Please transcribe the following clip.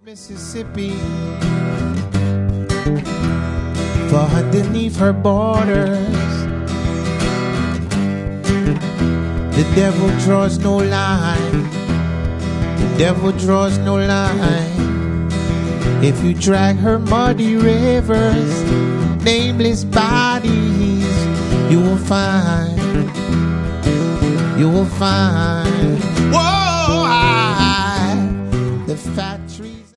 Mississippi, for underneath her borders, the devil draws no line. The devil draws no line. If you drag her muddy rivers, nameless bodies, you will find. Whoa, the fat